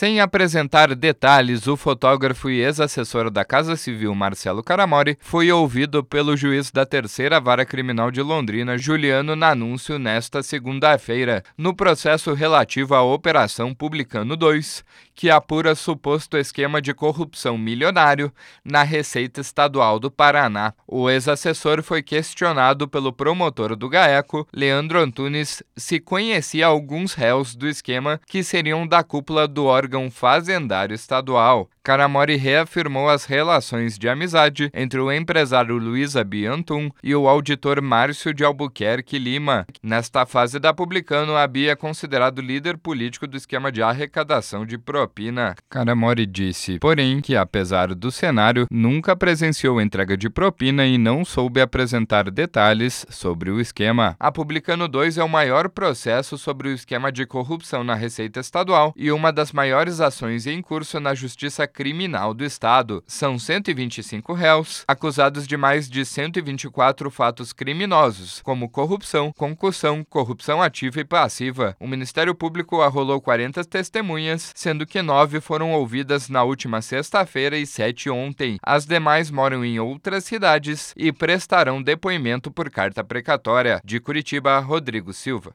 Sem apresentar detalhes, o fotógrafo e ex-assessor da Casa Civil, Marcelo Caramori, foi ouvido pelo juiz da Terceira Vara Criminal de Londrina, Juliano Nanúncio, nesta segunda-feira, no processo relativo à Operação Publicano 2, que apura suposto esquema de corrupção milionário na Receita Estadual do Paraná. O ex-assessor foi questionado pelo promotor do GAECO, Leandro Antunes, se conhecia alguns réus do esquema que seriam da cúpula do órgão fazendário estadual. Caramori reafirmou as relações de amizade entre o empresário Luiz Abiantum e o auditor Márcio de Albuquerque Lima. Nesta fase da Publicano, Abi é considerado líder político do esquema de arrecadação de propina. Caramori disse, porém, que apesar do cenário, nunca presenciou entrega de propina e não soube apresentar detalhes sobre o esquema. A Publicano 2 é o maior processo sobre o esquema de corrupção na Receita Estadual e uma das maiores ações em curso na Justiça Criminal do Estado. São 125 réus, acusados de mais de 124 fatos criminosos, como corrupção, concussão, corrupção ativa e passiva. O Ministério Público arrolou 40 testemunhas, sendo que 9 foram ouvidas na última sexta-feira e 7 ontem. As demais moram em outras cidades e prestarão depoimento por carta precatória. De Curitiba, Rodrigo Silva.